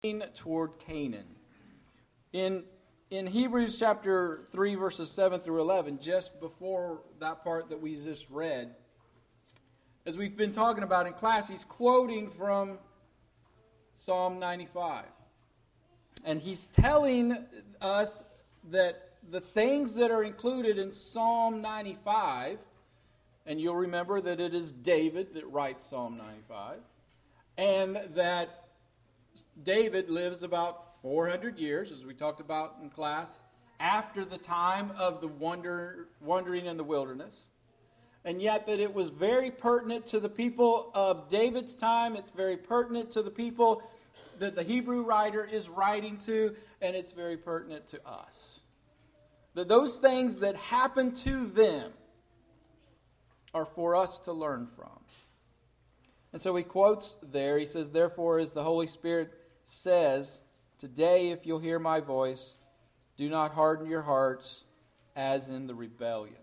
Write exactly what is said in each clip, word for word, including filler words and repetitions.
toward Canaan. In in Hebrews chapter three, verses seven through eleven, just before that part that we just read, as we've been talking about in class, he's quoting from Psalm ninety-five. And he's telling us that the things that are included in Psalm ninety-five, and you'll remember that it is David that writes Psalm ninety-five, and that David lives about four hundred years, as we talked about in class, after the time of the wander, wandering in the wilderness. And yet that it was very pertinent to the people of David's time. It's very pertinent to the people that the Hebrew writer is writing to, and it's very pertinent to us. That those things that happened to them are for us to learn from. And so he quotes there, he says, "Therefore, as the Holy Spirit says, today if you'll hear my voice, do not harden your hearts as in the rebellion."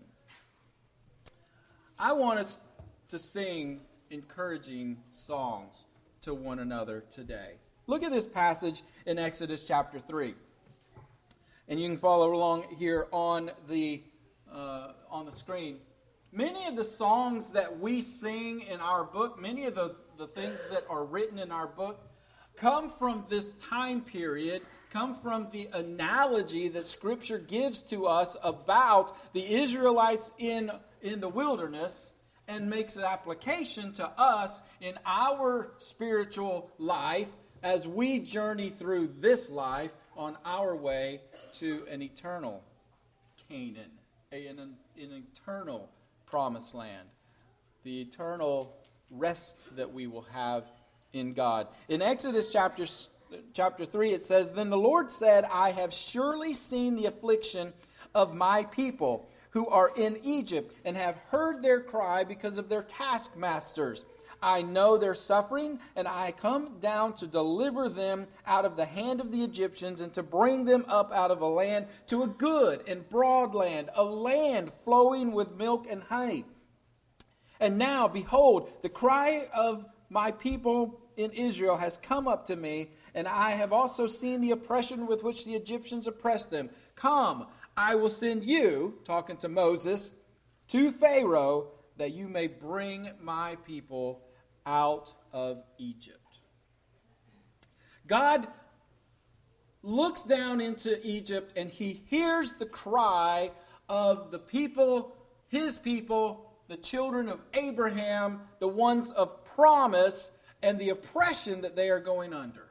I want us to sing encouraging songs to one another today. Look at this passage in Exodus chapter three. And you can follow along here on the uh, on the screen. Many of the songs that we sing in our book, many of the, the things that are written in our book, come from this time period, come from the analogy that Scripture gives to us about the Israelites in, in the wilderness, and makes an application to us in our spiritual life as we journey through this life on our way to an eternal Canaan, an, an eternal promised land, the eternal rest that we will have in God. In Exodus chapter, chapter three, it says, "Then the Lord said, I have surely seen the affliction of my people who are in Egypt, and have heard their cry because of their taskmasters. I know their suffering, and I come down to deliver them out of the hand of the Egyptians, and to bring them up out of a land to a good and broad land, a land flowing with milk and honey. And now, behold, the cry of my people in Israel has come up to me, and I have also seen the oppression with which the Egyptians oppress them. Come, I will send you," talking to Moses, "to Pharaoh, that you may bring my people out of Egypt." God looks down into Egypt and he hears the cry of the people, his people, the children of Abraham, the ones of promise, and the oppression that they are going under.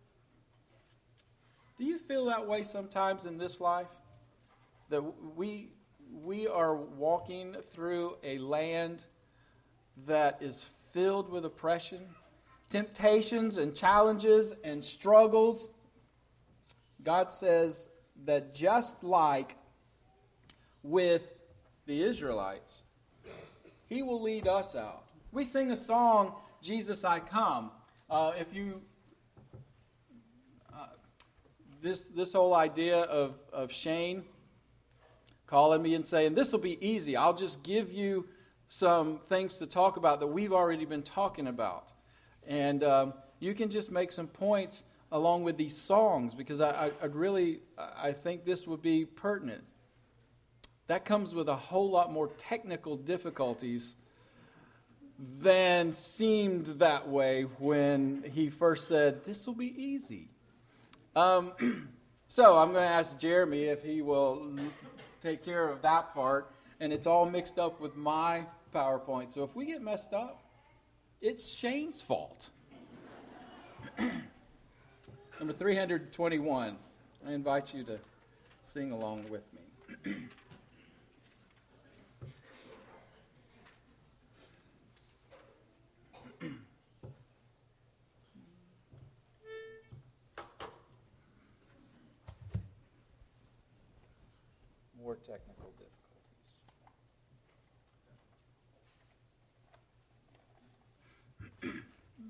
Do you feel that way sometimes in this life? That we we are walking through a land that is filled with oppression, temptations and challenges and struggles. God says that just like with the Israelites, he will lead us out. We sing a song, "Jesus, I Come." Uh, if you, uh, this this whole idea of, of Shane calling me and saying, "This will be easy. I'll just give you some things to talk about that we've already been talking about. And um, you can just make some points along with these songs, because I, I I'd really, I think this would be pertinent." That comes with a whole lot more technical difficulties than seemed that way when he first said, "This will be easy." Um, so I'm going to ask Jeremy if he will take care of that part, and it's all mixed up with my PowerPoint. So if we get messed up, it's Shane's fault. Number three hundred twenty-one. I invite you to sing along with me. More technical difficulties.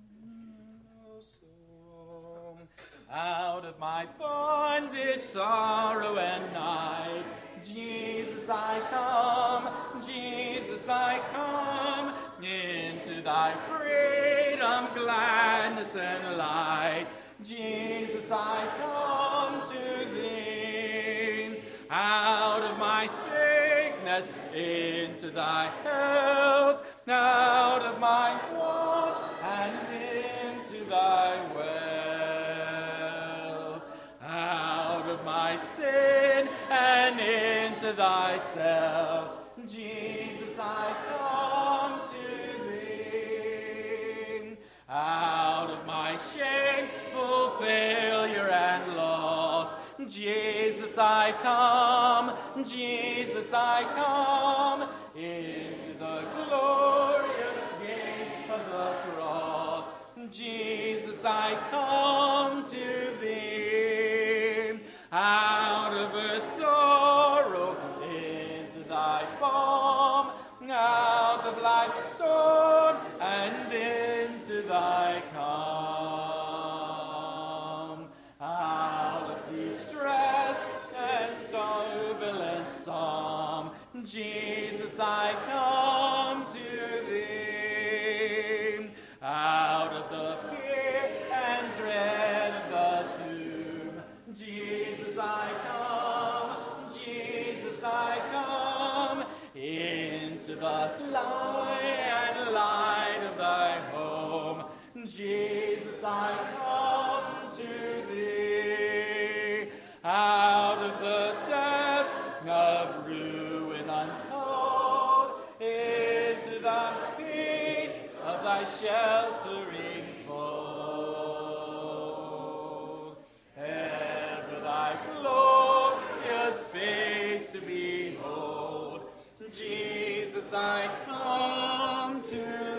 Out of my bondage, sorrow, and night, Jesus, I come, Jesus, I come, into thy freedom, gladness, and light. Jesus, Jesus, I come to thee. Out of my sickness into thy health, out of my want and into thy wealth, out of my sin and into thyself. Jesus, I come to thee. Out of my shameful failure and loss, Jesus, I come. Jesus, I come into the glorious gate of the cross. Jesus, I come to thee. Out of a sorrow into thy balm, out of life's storm and into thy calm, out of distress and turbulent storm, Jesus, I come to thee. Out of the fear and dread of the tomb, Jesus, I come. Jesus, I come into the light and light of thy home. Jesus, I come to thee. Out of the depths of ruin untold, into the peace of thy sheltering fold. Ever thy glorious face to behold. Jesus, I come to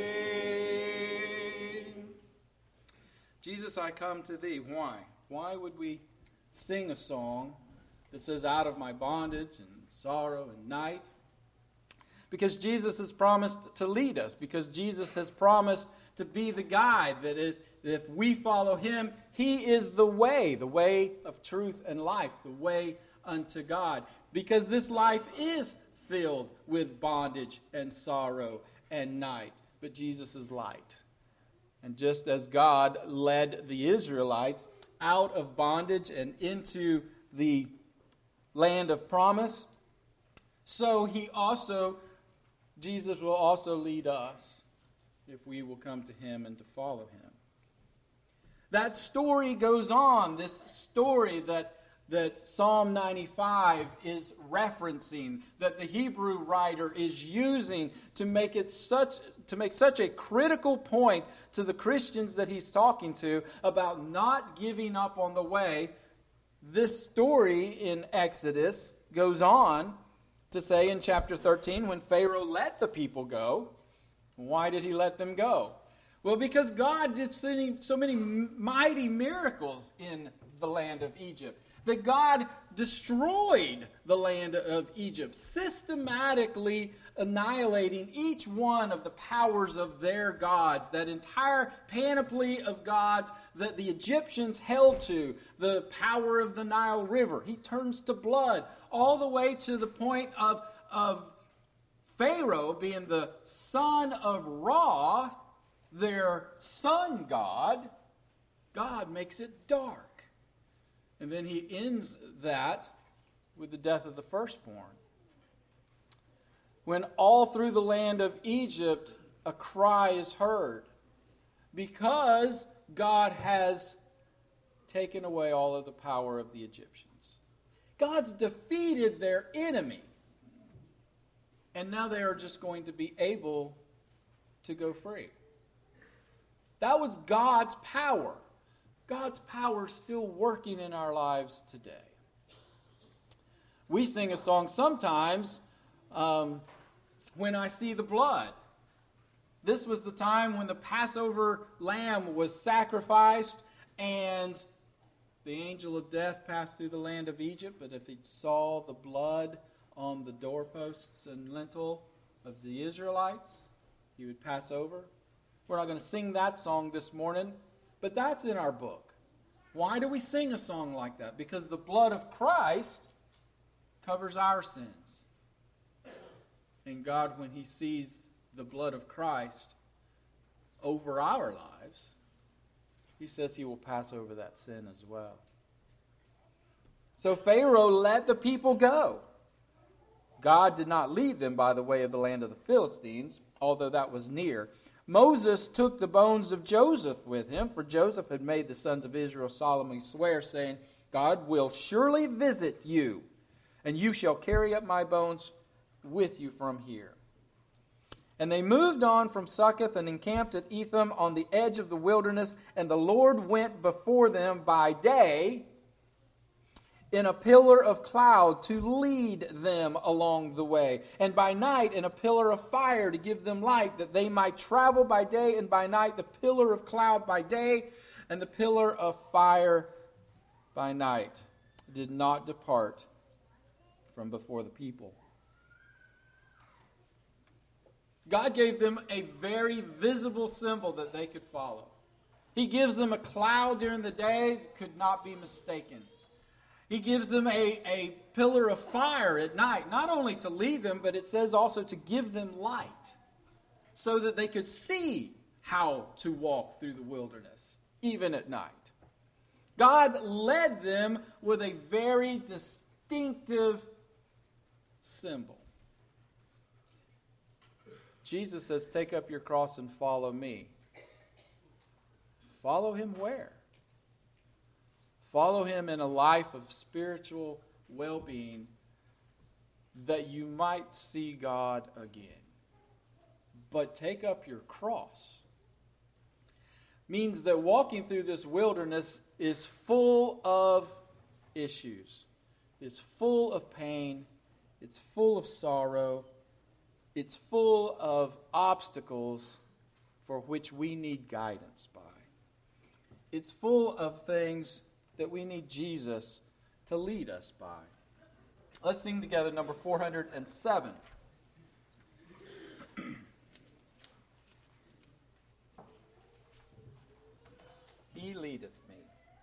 thee. Jesus, I come to thee. Why? Why would we sing a song that says, out of my bondage and sorrow and night? Because Jesus has promised to lead us. Because Jesus has promised to be the guide. That is, if we follow him, he is the way, the way of truth and life, the way unto God. Because this life is filled with bondage and sorrow and night. But Jesus is light. And just as God led the Israelites out of bondage and into the land of promise, so he also, Jesus will also lead us if we will come to him and to follow him. That story goes on, this story that, that Psalm ninety-five is referencing, that the Hebrew writer is using to make it such to make such a critical point to the Christians that he's talking to about not giving up on the way. This story in Exodus goes on to say in chapter thirteen, when Pharaoh let the people go, why did he let them go? Well, because God did so many mighty miracles in the land of Egypt, that God destroyed the land of Egypt, systematically annihilating each one of the powers of their gods, that entire panoply of gods that the Egyptians held to, the power of the Nile River. He turns to blood, all the way to the point of, of Pharaoh being the son of Ra, their sun god. God makes it dark. And then he ends that with the death of the firstborn. When all through the land of Egypt a cry is heard, because God has taken away all of the power of the Egyptians. God's defeated their enemy. And now they are just going to be able to go free. That was God's power. God's power is still working in our lives today. We sing a song sometimes, um, when I see the blood. This was the time when the Passover lamb was sacrificed and the angel of death passed through the land of Egypt. But if he saw the blood on the doorposts and lintel of the Israelites, he would pass over. We're not going to sing that song this morning, but that's in our book. Why do we sing a song like that? Because the blood of Christ covers our sins. And God, when he sees the blood of Christ over our lives, he says he will pass over that sin as well. So Pharaoh let the people go. God did not lead them by the way of the land of the Philistines, although that was near. Moses took the bones of Joseph with him, for Joseph had made the sons of Israel solemnly swear, saying, God will surely visit you, and you shall carry up my bones with you from here. And they moved on from Succoth and encamped at Etham on the edge of the wilderness, and the Lord went before them by day in a pillar of cloud to lead them along the way, and by night in a pillar of fire to give them light, that they might travel by day and by night, the pillar of cloud by day and the pillar of fire by night did not depart from before the people. God gave them a very visible symbol that they could follow. He gives them a cloud during the day that could not be mistaken. He gives them a, a pillar of fire at night, not only to lead them, but it says also to give them light, so that they could see how to walk through the wilderness, even at night. God led them with a very distinctive symbol. Jesus says, take up your cross and follow me. Follow him where? Follow him in a life of spiritual well-being, that you might see God again. But take up your cross means that walking through this wilderness is full of issues. It's full of pain. It's full of sorrow. It's full of obstacles for which we need guidance by. It's full of things that we need Jesus to lead us by. Let's sing together number four hundred seven. He leadeth me.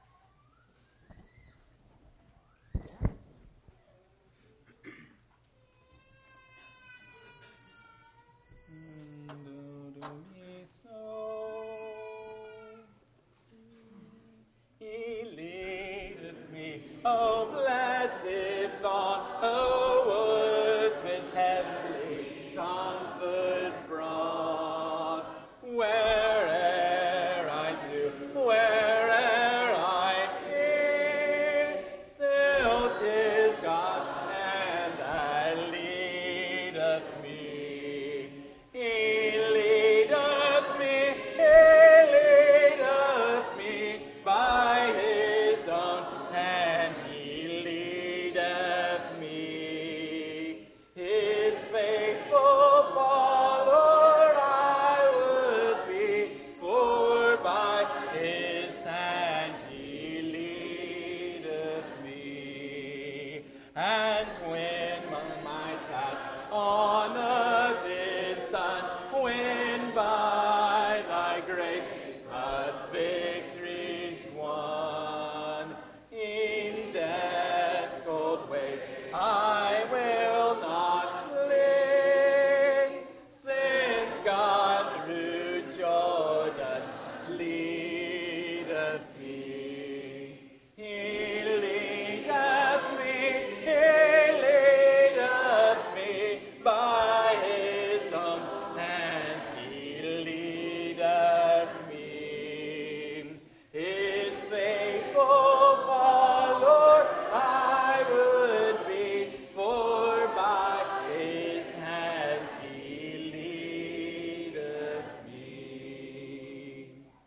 Oh, blessed thought, oh, words with heavenly comfort fraught. Where'er I do, where'er I hear, still 'tis God's hand that leadeth me. He leadeth me, he leadeth me by his own hand. He leadeth me. His faithful follower I would be, for by his hand he leadeth me. And when my, my task on earth is done, when by thy grace a victory's won, in death's cold wave I will not flee, since God through Jordan leadeth me. He leadeth me, he leadeth me by his own hand. He leadeth me. His faithful follower I would be, for by his hand he leadeth me.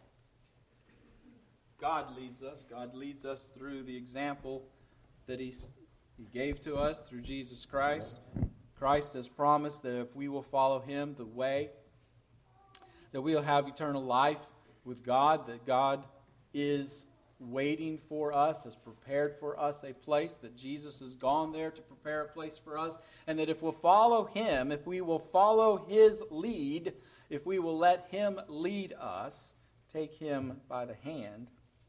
God leads us. God leads us through the example that he, he gave to us through Jesus Christ. Christ has promised that if we will follow him, the way, that we'll have eternal life with God, that God is waiting for us, has prepared for us a place, that Jesus has gone there to prepare a place for us, and that if we'll follow him, if we will follow his lead, if we will let him lead us, take him by the hand,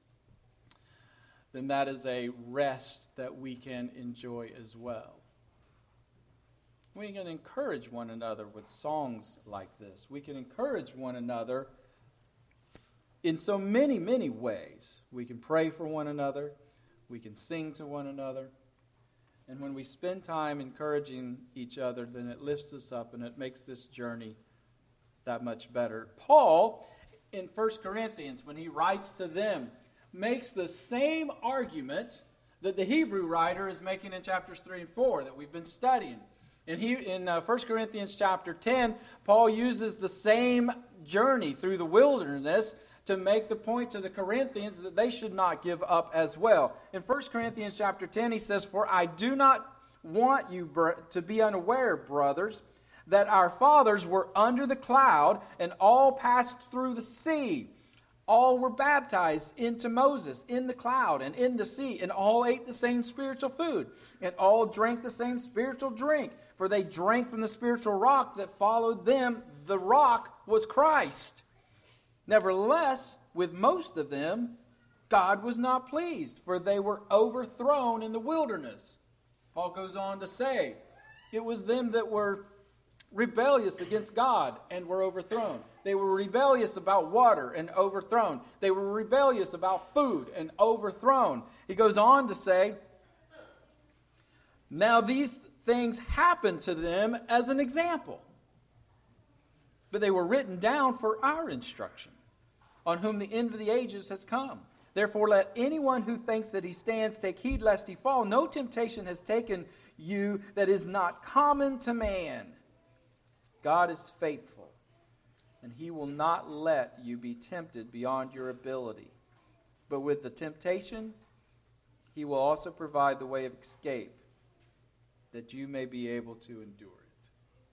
then that is a rest that we can enjoy as well. We can encourage one another with songs like this. We can encourage one another in so many, many ways. We can pray for one another. We can sing to one another. And when we spend time encouraging each other, then it lifts us up and it makes this journey that much better. Paul, in First Corinthians, when he writes to them, makes the same argument that the Hebrew writer is making in chapters three and four that we've been studying. And he, in uh, First Corinthians chapter ten, Paul uses the same journey through the wilderness to make the point to the Corinthians that they should not give up as well. In First Corinthians chapter ten, he says, "For I do not want you br- to be unaware, brothers, that our fathers were under the cloud and all passed through the sea. All were baptized into Moses in the cloud and in the sea, and all ate the same spiritual food, and all drank the same spiritual drink, for they drank from the spiritual rock that followed them. The rock was Christ. Nevertheless, with most of them, God was not pleased, for they were overthrown in the wilderness." Paul goes on to say, it was them that were rebellious against God and were overthrown. They were rebellious about water and overthrown. They were rebellious about food and overthrown. He goes on to say, now these things happened to them as an example, but they were written down for our instruction, on whom the end of the ages has come. Therefore let anyone who thinks that he stands take heed lest he fall. No temptation has taken you that is not common to man. God is faithful, and he will not let you be tempted beyond your ability. But with the temptation, he will also provide the way of escape, that you may be able to endure it.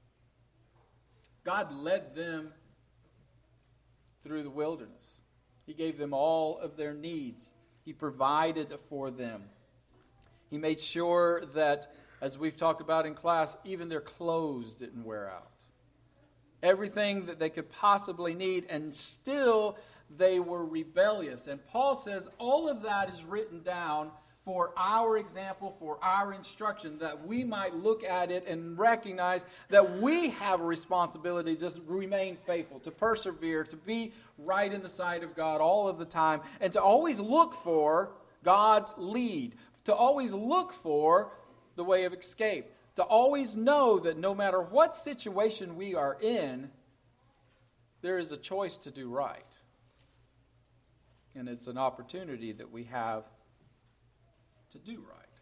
God led them through the wilderness. He gave them all of their needs. He provided for them. He made sure that, as we've talked about in class, even their clothes didn't wear out. Everything that they could possibly need, and still they were rebellious. And Paul says all of that is written down for our example, for our instruction, that we might look at it and recognize that we have a responsibility to remain faithful, to persevere, to be right in the sight of God all of the time, and to always look for God's lead, to always look for the way of escape. To always know that no matter what situation we are in, there is a choice to do right. And it's an opportunity that we have to do right.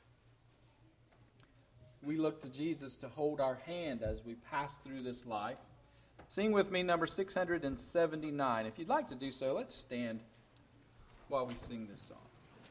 We look to Jesus to hold our hand as we pass through this life. Sing with me number six hundred seventy-nine. If you'd like to do so, let's stand while we sing this song.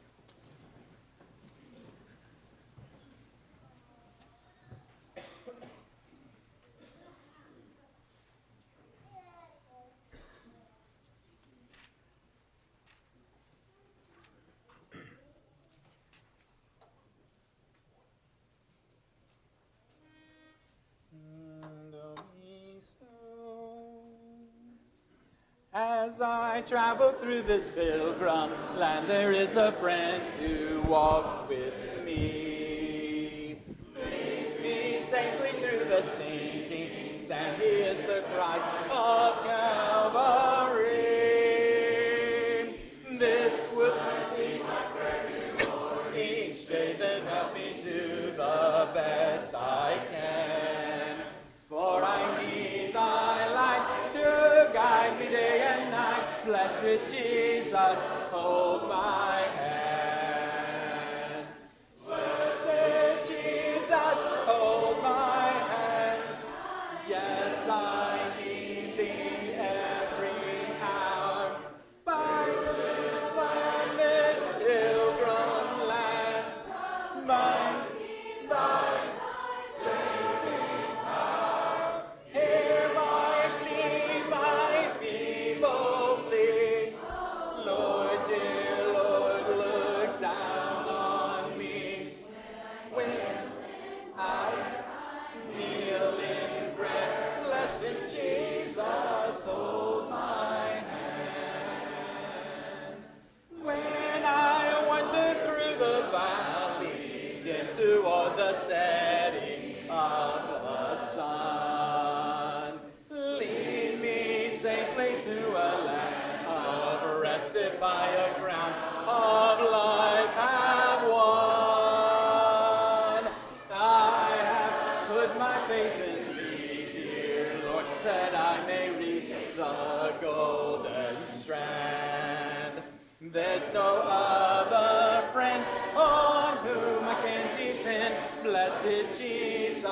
As I travel through this pilgrim land, there is a friend who walks with me. Leads me safely through the sinking sand. He is the Christ of Calvary. This would be my prayer, Lord, each day, then help me do the best I can. For I need thy light to guide me day and night. Blessed Jesus, hold my hand. Blessed Jesus, hold my hand. Yes, I need thee every hour. By this land, this pilgrim land, by thy saving power, hear my plea, my feeble plea.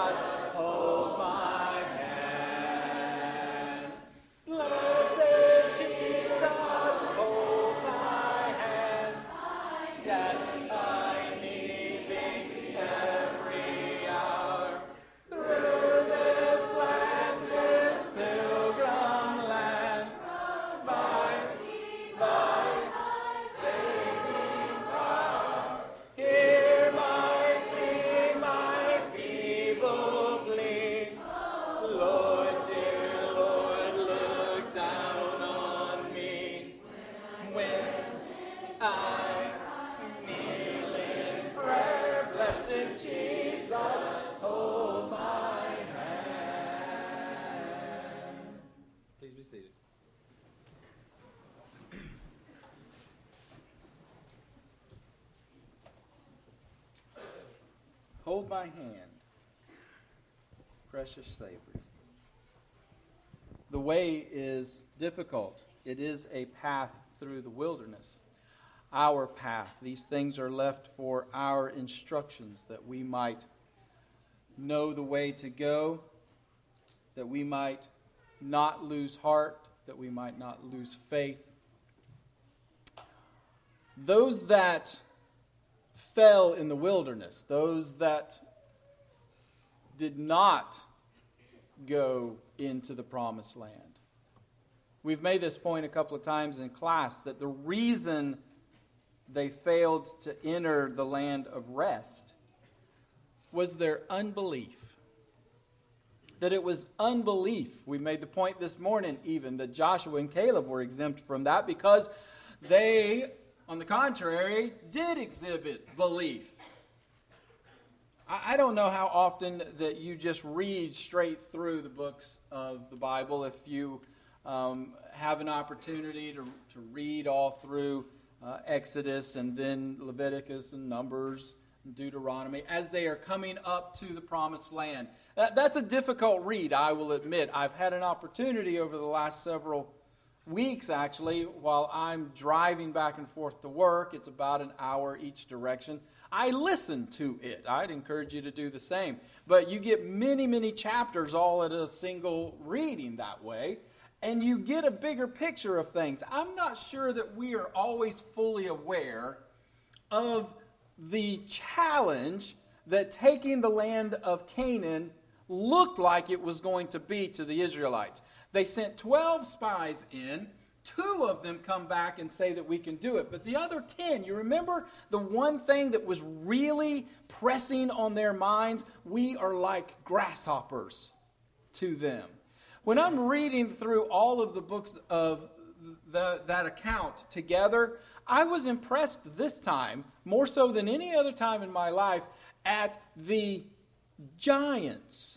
hold my hand. Blessed Jesus, hold my hand. Yes, I need thee every hour. Through this land, this pilgrim land, by thy saving power, hear my plea, my feeble plea. Lord, dear Lord, look down on me when I kneel in prayer. Blessed Jesus, hold my hand. Please be seated. Hold my hand, precious Savior. The way is difficult. It is a path through the wilderness. Our path. These things are left for our instructions, that we might know the way to go, that we might not lose heart, that we might not lose faith. Those that fell in the wilderness, those that did not go into the promised land. We've made this point a couple of times in class that the reason they failed to enter the land of rest was their unbelief. That it was unbelief. We made the point this morning even that Joshua and Caleb were exempt from that because they, on the contrary, did exhibit belief. I don't know how often that you just read straight through the books of the Bible. If you um, have an opportunity to, to read all through uh, Exodus and then Leviticus and Numbers and Deuteronomy as they are coming up to the Promised Land. That, that's a difficult read, I will admit. I've had an opportunity over the last several weeks, actually, while I'm driving back and forth to work. It's about an hour each direction. I listen to it. I'd encourage you to do the same. But you get many, many chapters all at a single reading that way, and you get a bigger picture of things. I'm not sure that we are always fully aware of the challenge that taking the land of Canaan looked like it was going to be to the Israelites. They sent twelve spies in. Two of them come back and say that we can do it. But the other ten, you remember the one thing that was really pressing on their minds? We are like grasshoppers to them. When I'm reading through all of the books of the, that account together, I was impressed this time, more so than any other time in my life, at the giants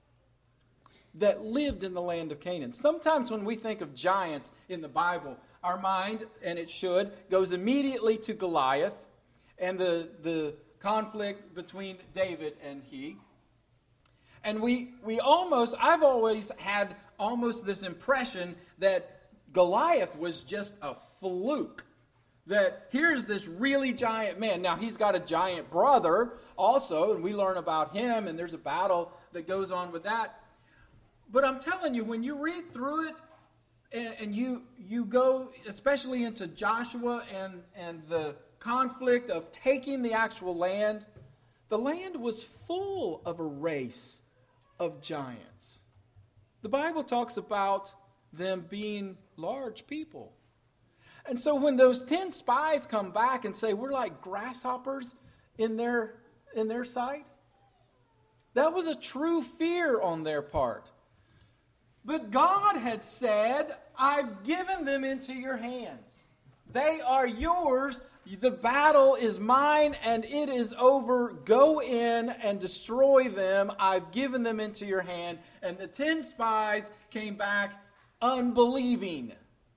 that lived in the land of Canaan. Sometimes when we think of giants in the Bible, our mind, and it should, goes immediately to Goliath and the, the conflict between David and he. And we, we almost, I've always had almost this impression that Goliath was just a fluke. That here's this really giant man. Now, he's got a giant brother also, and we learn about him, and there's a battle that goes on with that. But I'm telling you, when you read through it, and, and you you go, especially into Joshua and, and the conflict of taking the actual land, the land was full of a race of giants. The Bible talks about them being large people. And so when those ten spies come back and say, we're like grasshoppers in their, in their sight, that was a true fear on their part. But God had said, I've given them into your hands. They are yours. The battle is mine and it is over. Go in and destroy them. I've given them into your hand. And the ten spies came back unbelieving.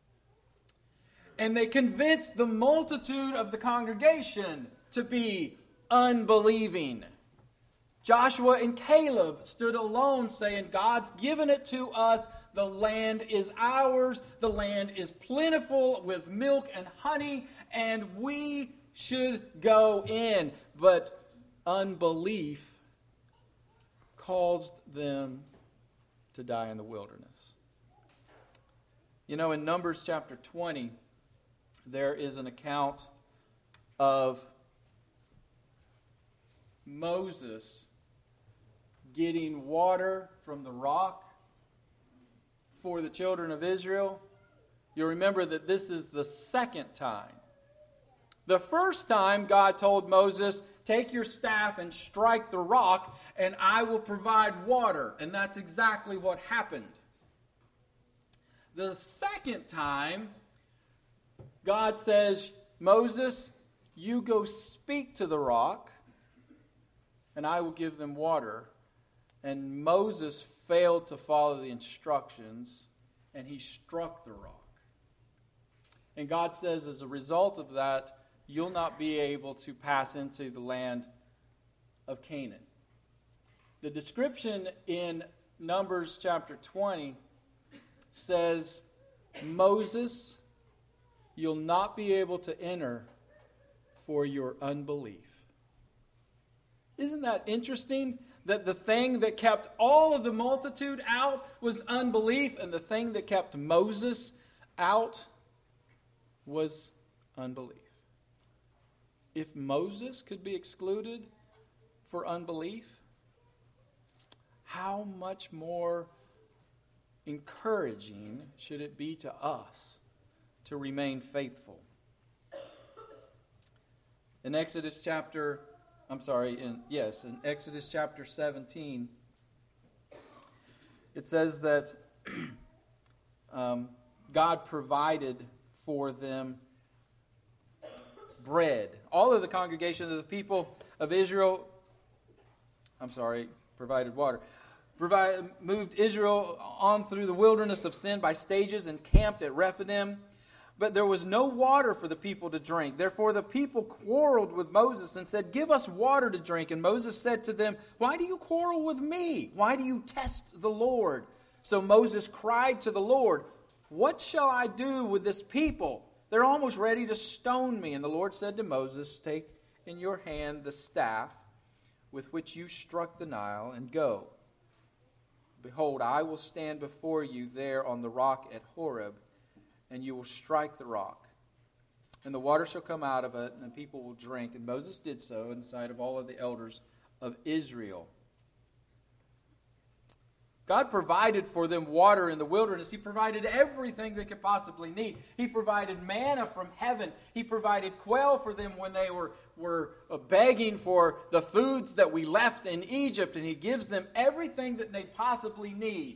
And they convinced the multitude of the congregation to be unbelieving. Joshua and Caleb stood alone saying, God's given it to us. The land is ours. The land is plentiful with milk and honey, and we should go in. But unbelief caused them to die in the wilderness. You know, in Numbers chapter twenty, there is an account of Moses getting water from the rock for the children of Israel. You remember that this is the second time. The first time God told Moses, take your staff and strike the rock, and I will provide water. And that's exactly what happened. The second time, God says, Moses, you go speak to the rock, and I will give them water. And Moses failed to follow the instructions, and he struck the rock. And God says, as a result of that, you'll not be able to pass into the land of Canaan. The description in Numbers chapter twenty says, Moses, you'll not be able to enter for your unbelief. Isn't that interesting? That the thing that kept all of the multitude out was unbelief, and the thing that kept Moses out was unbelief. If Moses could be excluded for unbelief, how much more encouraging should it be to us to remain faithful? In Exodus chapter, I'm sorry, in yes, in Exodus chapter seventeen, it says that um, God provided for them bread. All of the congregation of the people of Israel, I'm sorry, provided water. Provide, moved Israel on through the wilderness of sin by stages and camped at Rephidim. But there was no water for the people to drink. Therefore the people quarreled with Moses and said, give us water to drink. And Moses said to them, why do you quarrel with me? Why do you test the Lord? So Moses cried to the Lord, what shall I do with this people? They're almost ready to stone me. And the Lord said to Moses, take in your hand the staff with which you struck the Nile and go. Behold, I will stand before you there on the rock at Horeb, and you will strike the rock. And the water shall come out of it, and the people will drink. And Moses did so in the sight of all of the elders of Israel. God provided for them water in the wilderness. He provided everything they could possibly need. He provided manna from heaven. He provided quail for them when they were, were begging for the foods that we left in Egypt. And He gives them everything that they possibly need.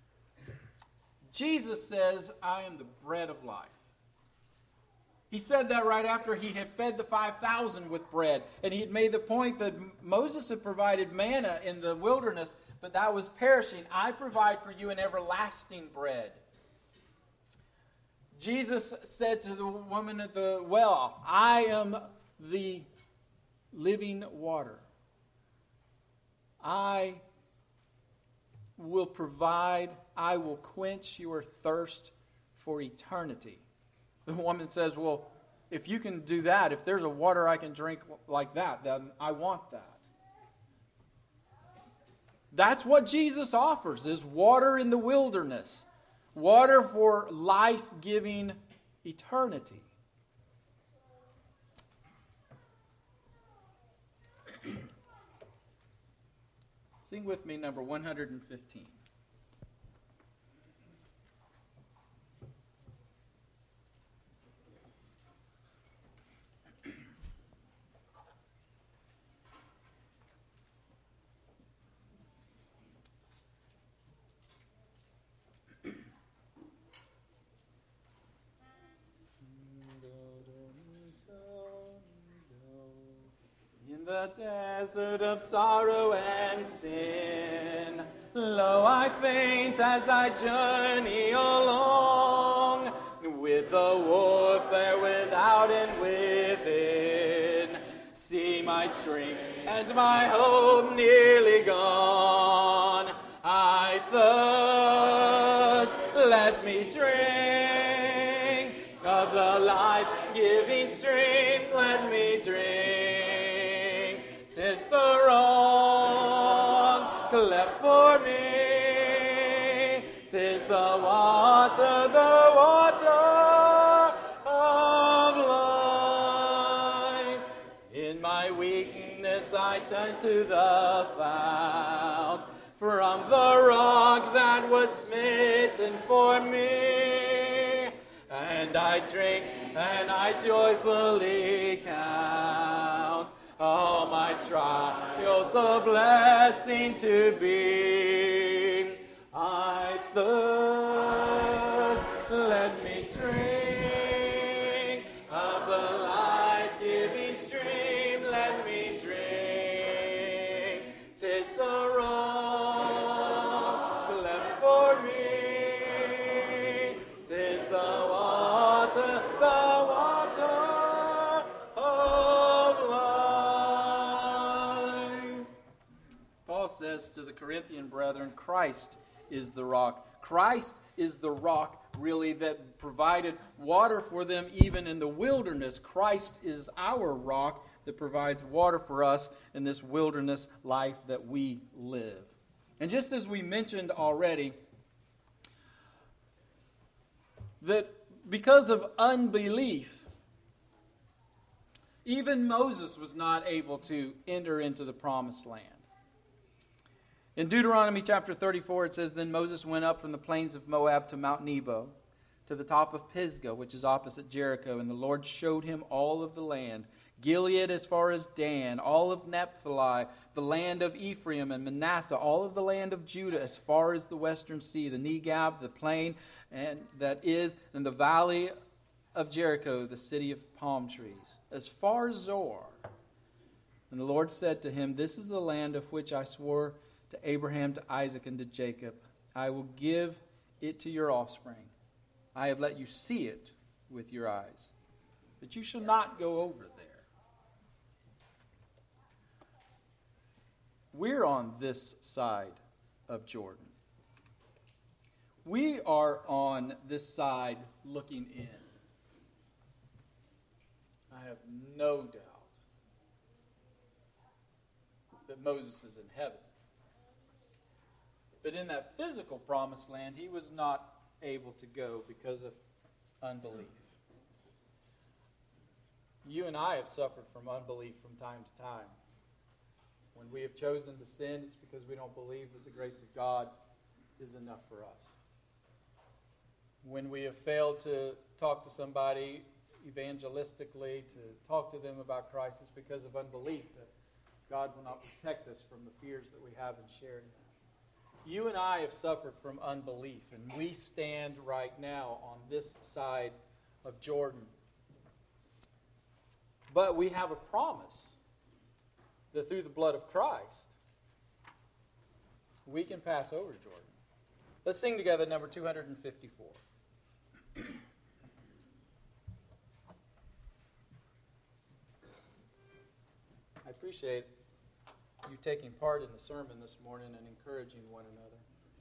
Jesus says, I am the bread of life. He said that right after He had fed the five thousand with bread. And He had made the point that Moses had provided manna in the wilderness, but that was perishing. I provide for you an everlasting bread. Jesus said to the woman at the well, I am the living water. I will provide, I will quench your thirst for eternity. The woman says, well, if you can do that, if there's a water I can drink like that, then I want that. That's what Jesus offers, is water in the wilderness. Water for life-giving eternity. Sing with me number one hundred fifteen. In the desert of sorrow and sin, lo, I faint as I journey along, with the warfare without and within. See my strength and my hope nearly gone. I thirst, let me drink of the life-giving strength, let me drink. 'Tis the rock left for me. 'Tis the water, the water of life. In my weakness I turn to the fount, from the rock that was smitten for me. And I drink and I joyfully count all my trials a blessing to be. I thirst, let me drink of the life-giving stream, let me drink. 'Tis the rock left for me, 'tis the water, the water of life. Paul says to the Corinthian brethren, Christ is the rock. Christ is the rock, really, that provided water for them even in the wilderness. Christ is our rock that provides water for us in this wilderness life that we live. And just as we mentioned already, that because of unbelief, even Moses was not able to enter into the promised land. In Deuteronomy chapter thirty-four, it says, Then Moses went up from the plains of Moab to Mount Nebo, to the top of Pisgah, which is opposite Jericho, and the Lord showed him all of the land, Gilead as far as Dan, all of Naphtali, the land of Ephraim and Manasseh, all of the land of Judah as far as the western sea, the Negab, the plain, and that is in the valley of Jericho, the city of palm trees, as far as Zoar. And the Lord said to him, This is the land of which I swore to Abraham, to Isaac, and to Jacob. I will give it to your offspring. I have let you see it with your eyes, but you shall not go over there. We're on this side of Jordan. We are on this side looking in. I have no doubt that Moses is in heaven. But in that physical promised land, he was not able to go because of unbelief. You and I have suffered from unbelief from time to time. When we have chosen to sin, it's because we don't believe that the grace of God is enough for us. When we have failed to talk to somebody evangelistically, to talk to them about Christ, it's because of unbelief that God will not protect us from the fears that we have in sharing that. You and I have suffered from unbelief, and we stand right now on this side of Jordan. But we have a promise that through the blood of Christ, we can pass over Jordan. Let's sing together number two hundred fifty-four. I appreciate you taking part in the sermon this morning and encouraging one another.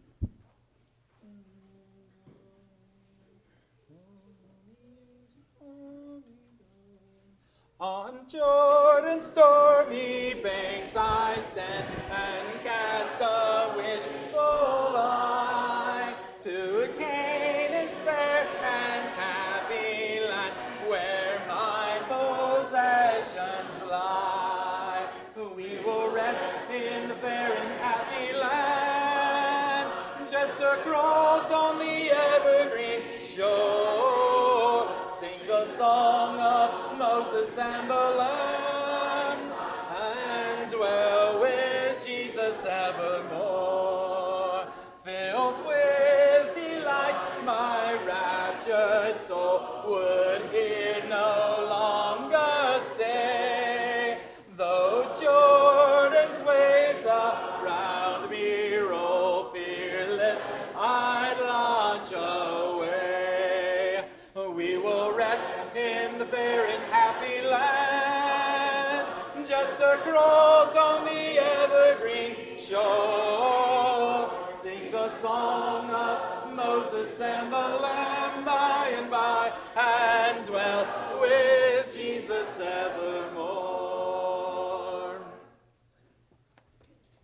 On Jordan's stormy banks I stand and cast a wishful eye to Canaan's fair and happy land where my possessions lie. We will rest in the fair and happy land, just across on the evergreen shore. Sing the song of Moses and the Lamb, and dwell with Jesus evermore. Filled with delight, my raptured soul would here no longer stay, though Jordan's waves around me roll fearless, I'd launch away. We will rest in the fair and happy land, just across on the evergreen shore. Sing the song of Moses and the Lamb by and by, and dwell with Jesus evermore. We do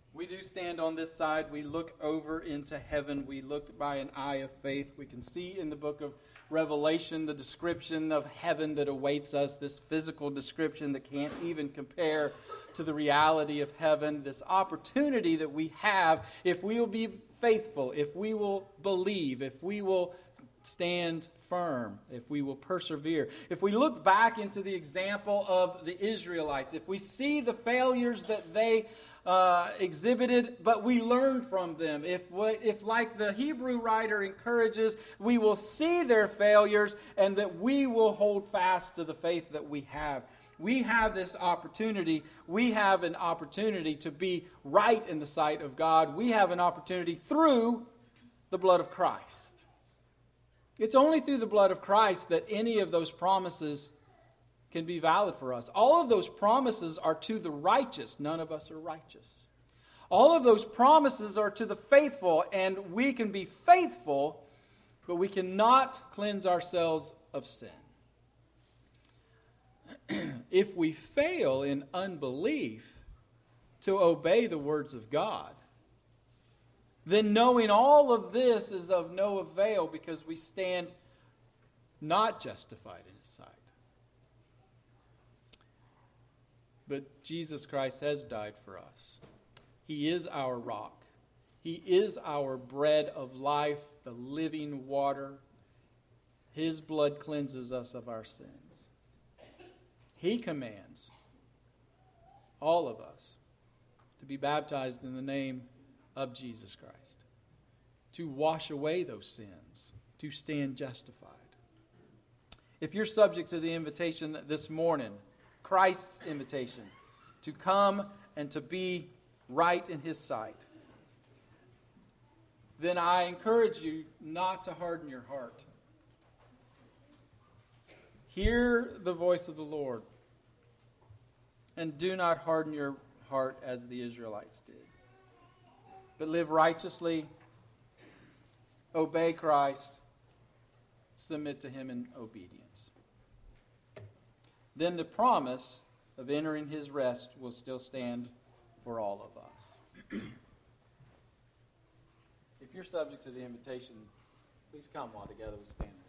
stand on this side, we look over into heaven. We look by an eye of faith. We can see in the book of Revelation the description of heaven that awaits us, this physical description that can't even compare to the reality of heaven, this opportunity that we have if we will be faithful, if we will believe, if we will stand firm, if we will persevere. If we look back into the example of the Israelites, if we see the failures that they uh, exhibited, but we learn from them, if, we, if like the Hebrew writer encourages, we will see their failures and that we will hold fast to the faith that we have. We have this opportunity. We have an opportunity to be right in the sight of God. We have an opportunity through the blood of Christ. It's only through the blood of Christ that any of those promises can be valid for us. All of those promises are to the righteous. None of us are righteous. All of those promises are to the faithful, and we can be faithful, but we cannot cleanse ourselves of sin. If we fail in unbelief to obey the words of God, then knowing all of this is of no avail because we stand not justified in His sight. But Jesus Christ has died for us. He is our rock. He is our bread of life, the living water. His blood cleanses us of our sins. He commands all of us to be baptized in the name of Jesus Christ, to wash away those sins, to stand justified. If you're subject to the invitation this morning, Christ's invitation, to come and to be right in His sight, then I encourage you not to harden your heart. Hear the voice of the Lord, and do not harden your heart as the Israelites did. But live righteously, obey Christ, submit to Him in obedience. Then the promise of entering His rest will still stand for all of us. If you're subject to the invitation, please come while together we stand.